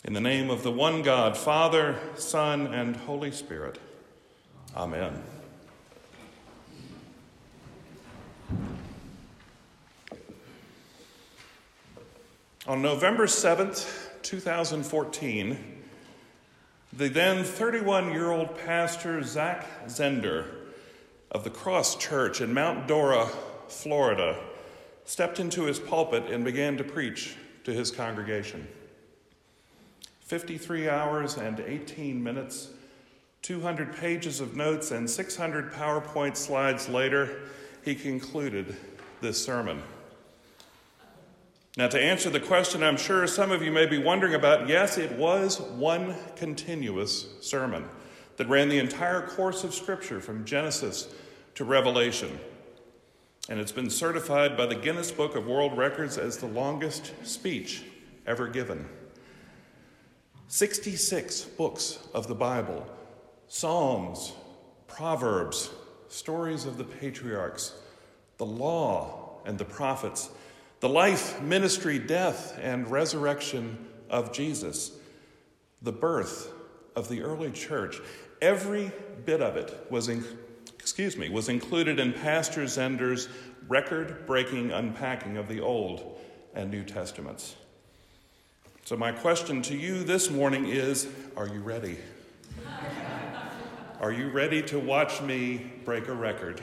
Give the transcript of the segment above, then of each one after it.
In the name of the one God, Father, Son, and Holy Spirit. Amen. On November 7th, 2014, the then 31-year-old pastor Zach Zehnder of the Cross Church in Mount Dora, Florida, stepped into his pulpit and began to preach to his congregation. 53 hours and 18 minutes, 200 pages of notes, and 600 PowerPoint slides later, he concluded this sermon. Now, to answer the question I'm sure some of you may be wondering about, yes, it was one continuous sermon that ran the entire course of Scripture from Genesis to Revelation. And it's been certified by the Guinness Book of World Records as the longest speech ever given. 66 books of the Bible, Psalms, Proverbs, stories of the patriarchs, the law and the prophets, the life, ministry, death, and resurrection of Jesus, the birth of the early church. Every bit of it was included in Pastor Zehnder's record-breaking unpacking of the Old and New Testaments. So my question to you this morning is, are you ready? Are you ready to watch me break a record?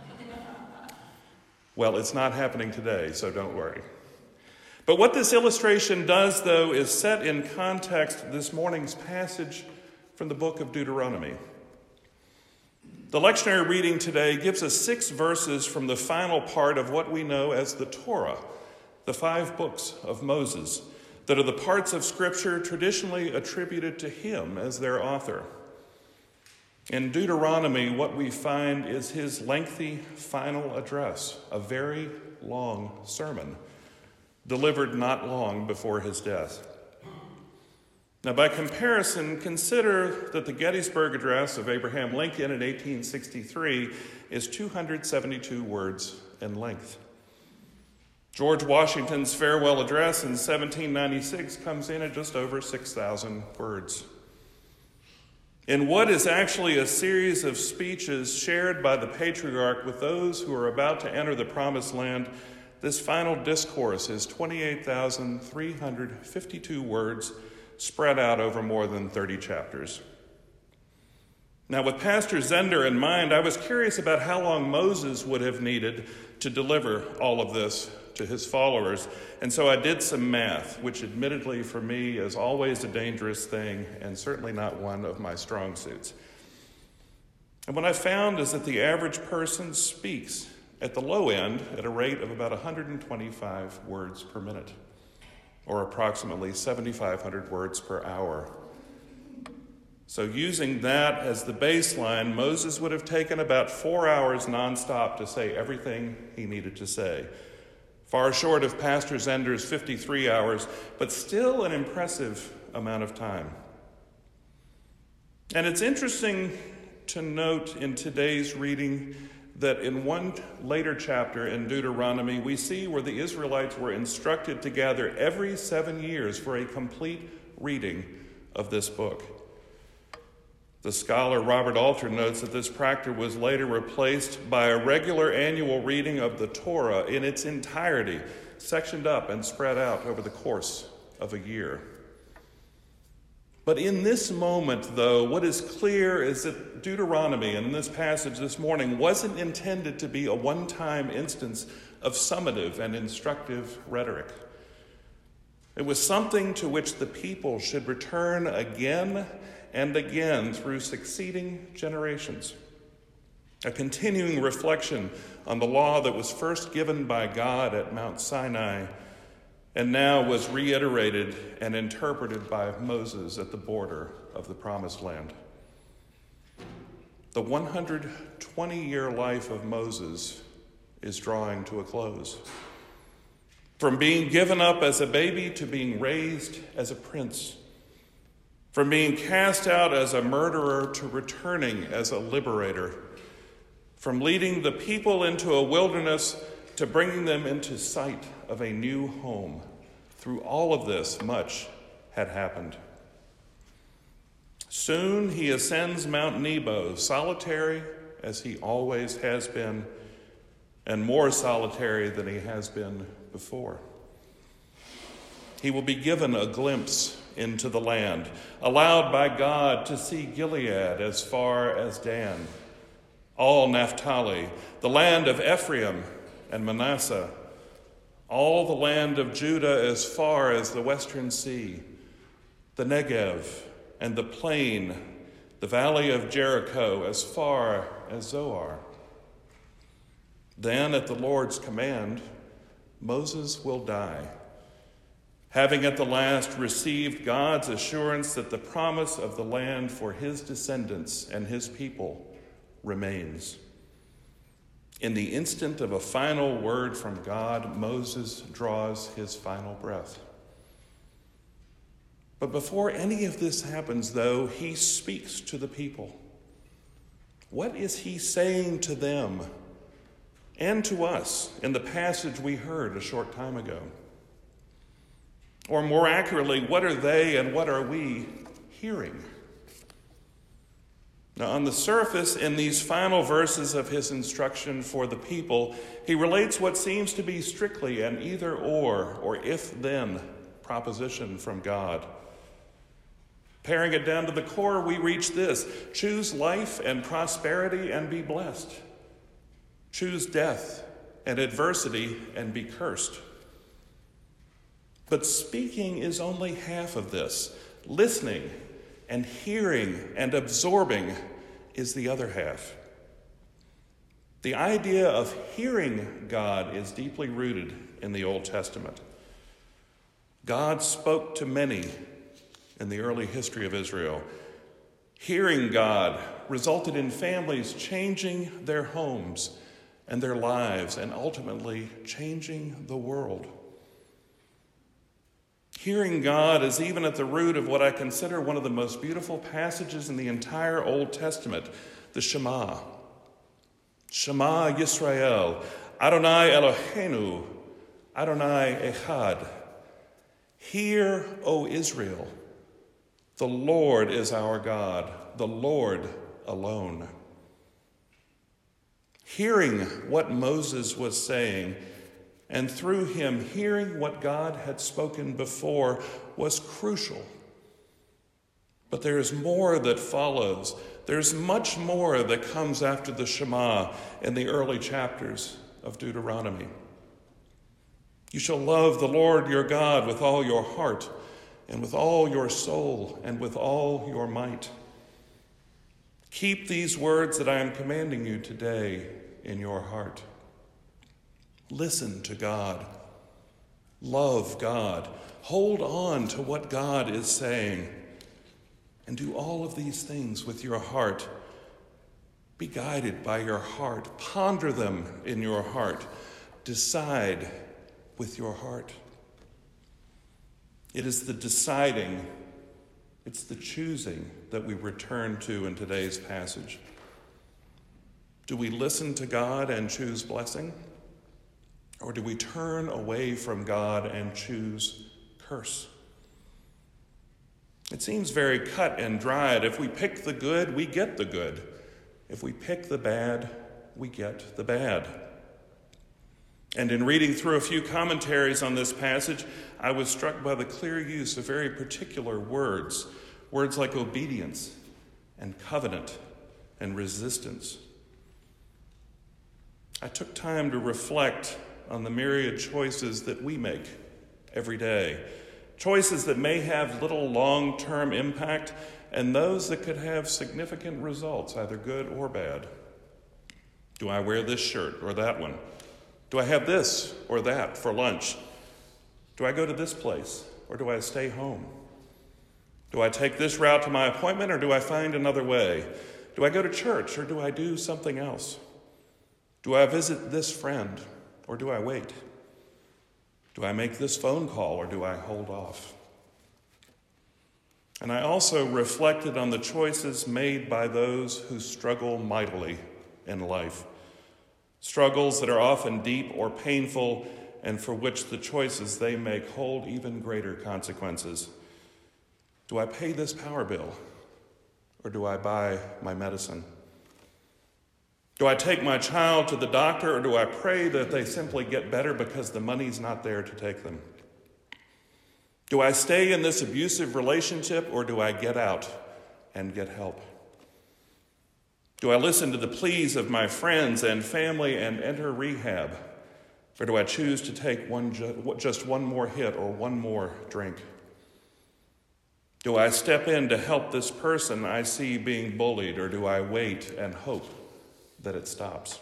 Well, it's not happening today, so don't worry. But what this illustration does, though, is set in context this morning's passage from the book of Deuteronomy. The lectionary reading today gives us 6 verses from the final part of what we know as the Torah, the 5 books of Moses, that are the parts of Scripture traditionally attributed to him as their author. In Deuteronomy, what we find is his lengthy final address, a very long sermon, delivered not long before his death. Now, by comparison, consider that the Gettysburg Address of Abraham Lincoln in 1863 is 272 words in length. George Washington's farewell address in 1796 comes in at just over 6,000 words. In what is actually a series of speeches shared by the patriarch with those who are about to enter the promised land, this final discourse is 28,352 words spread out over more than 30 chapters. Now, with Pastor Zehnder in mind, I was curious about how long Moses would have needed to deliver all of this to his followers, and so I did some math, which admittedly for me is always a dangerous thing and certainly not one of my strong suits. And what I found is that the average person speaks at the low end at a rate of about 125 words per minute, or approximately 7,500 words per hour. So using that as the baseline, Moses would have taken about 4 hours nonstop to say everything he needed to say. Far short of Pastor Zehnder's 53 hours, but still an impressive amount of time. And it's interesting to note in today's reading that in one later chapter in Deuteronomy, we see where the Israelites were instructed to gather every 7 years for a complete reading of this book. The scholar Robert Alter notes that this practice was later replaced by a regular annual reading of the Torah in its entirety, sectioned up and spread out over the course of a year. But in this moment, though, what is clear is that Deuteronomy, in this passage this morning, wasn't intended to be a one-time instance of summative and instructive rhetoric. It was something to which the people should return again and again through succeeding generations. A continuing reflection on the law that was first given by God at Mount Sinai and now was reiterated and interpreted by Moses at the border of the Promised Land. The 120-year life of Moses is drawing to a close. From being given up as a baby to being raised as a prince. From being cast out as a murderer to returning as a liberator. From leading the people into a wilderness to bringing them into sight of a new home. Through all of this, much had happened Soon he ascends Mount Nebo, solitary as he always has been, and more solitary than he has been before. He will be given a glimpse into the land, allowed by God to see Gilead as far as Dan, all Naphtali, the land of Ephraim and Manasseh, all the land of Judah as far as the western sea, the Negev and the plain, the valley of Jericho as far as Zoar. Then at the Lord's command, Moses will die, having at the last received God's assurance that the promise of the land for his descendants and his people remains. In the instant of a final word from God, Moses draws his final breath. But before any of this happens, though, he speaks to the people. What is he saying to them and to us in the passage we heard a short time ago? Or more accurately, what are they and what are we hearing? Now, on the surface, in these final verses of his instruction for the people, he relates what seems to be strictly an either-or or if-then proposition from God. Paring it down to the core, we reach this: choose life and prosperity and be blessed. Choose death and adversity and be cursed. But speaking is only half of this. Listening and hearing and absorbing is the other half. The idea of hearing God is deeply rooted in the Old Testament. God spoke to many in the early history of Israel. Hearing God resulted in families changing their homes and their lives and ultimately changing the world. Hearing God is even at the root of what I consider one of the most beautiful passages in the entire Old Testament, the Shema. Shema Yisrael, Adonai Eloheinu, Adonai Echad. Hear, O Israel, the Lord is our God, the Lord alone. Hearing what Moses was saying, and through him hearing what God had spoken before, was crucial. But there is more that follows. There's much more that comes after the Shema in the early chapters of Deuteronomy. You shall love the Lord your God with all your heart and with all your soul and with all your might. Keep these words that I am commanding you today in your heart. Listen to God. Love God. Hold on to what God is saying. And do all of these things with your heart. Be guided by your heart. Ponder them in your heart. Decide with your heart. It is the deciding, it's the choosing that we return to in today's passage. Do we listen to God and choose blessing? Or do we turn away from God and choose curse? It seems very cut and dried. If we pick the good, we get the good. If we pick the bad, we get the bad. And in reading through a few commentaries on this passage, I was struck by the clear use of very particular words. Words like obedience and covenant and resistance. I took time to reflect on the myriad choices that we make every day. Choices that may have little long-term impact and those that could have significant results, either good or bad. Do I wear this shirt or that one? Do I have this or that for lunch? Do I go to this place or do I stay home? Do I take this route to my appointment or do I find another way? Do I go to church or do I do something else? Do I visit this friend or do I wait? Do I make this phone call or do I hold off? And I also reflected on the choices made by those who struggle mightily in life. Struggles that are often deep or painful and for which the choices they make hold even greater consequences. Do I pay this power bill or do I buy my medicine? Do I take my child to the doctor, or do I pray that they simply get better because the money's not there to take them? Do I stay in this abusive relationship, or do I get out and get help? Do I listen to the pleas of my friends and family and enter rehab, or do I choose to take just one more hit or one more drink? Do I step in to help this person I see being bullied, or do I wait and hope that it stops?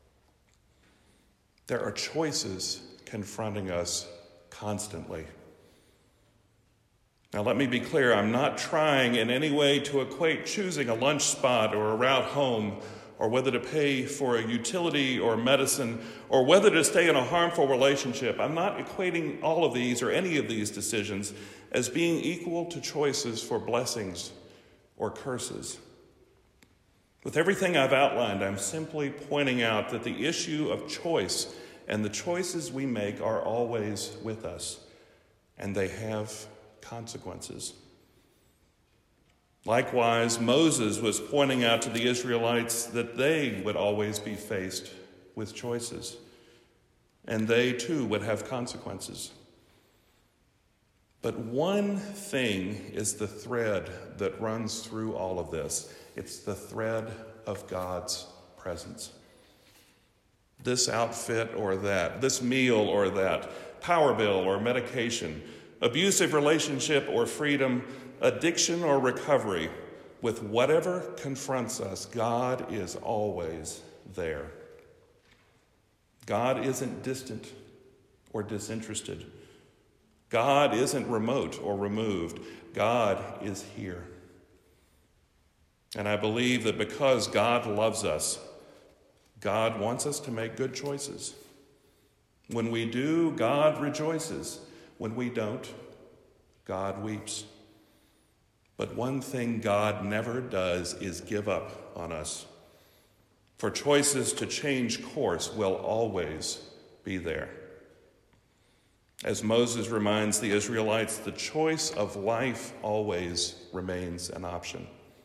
There are choices confronting us constantly. Now, let me be clear, I'm not trying in any way to equate choosing a lunch spot or a route home, or whether to pay for a utility or medicine, or whether to stay in a harmful relationship. I'm not equating all of these or any of these decisions as being equal to choices for blessings or curses. With everything I've outlined, I'm simply pointing out that the issue of choice and the choices we make are always with us, and they have consequences. Likewise, Moses was pointing out to the Israelites that they would always be faced with choices, and they too would have consequences. But one thing is the thread that runs through all of this. It's the thread of God's presence. This outfit or that, this meal or that, power bill or medication, abusive relationship or freedom, addiction or recovery, with whatever confronts us, God is always there. God isn't distant or disinterested. God isn't remote or removed. God is here. And I believe that because God loves us, God wants us to make good choices. When we do, God rejoices. When we don't, God weeps. But one thing God never does is give up on us. For choices to change course will always be there. As Moses reminds the Israelites, the choice of life always remains an option.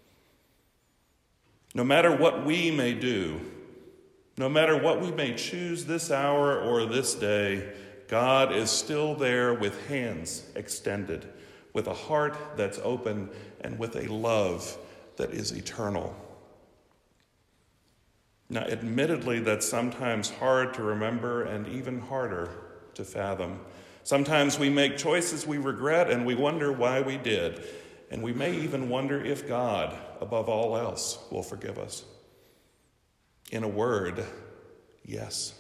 No matter what we may do, no matter what we may choose this hour or this day, God is still there with hands extended, with a heart that's open, and with a love that is eternal. Now, admittedly, that's sometimes hard to remember and even harder to fathom. Sometimes we make choices we regret and we wonder why we did. And we may even wonder if God, above all else, will forgive us. In a word, yes.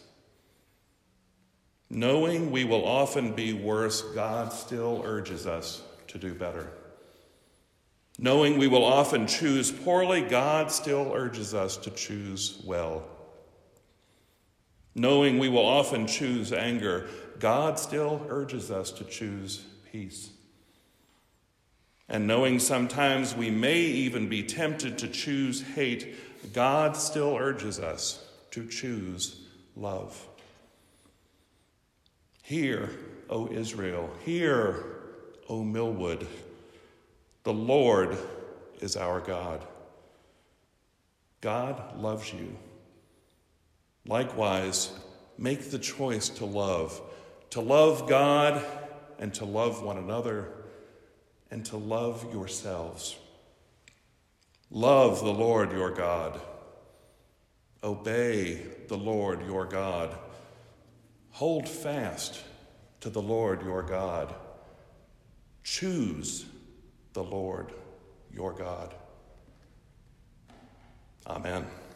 Knowing we will often be worse, God still urges us to do better. Knowing we will often choose poorly, God still urges us to choose well. Knowing we will often choose anger, God still urges us to choose peace. And knowing sometimes we may even be tempted to choose hate, God still urges us to choose love. Hear, O Israel, hear, O Millwood, the Lord is our God. God loves you. Likewise, make the choice to love God and to love one another and to love yourselves. Love the Lord your God. Obey the Lord your God. Hold fast to the Lord your God. Choose the Lord your God. Amen.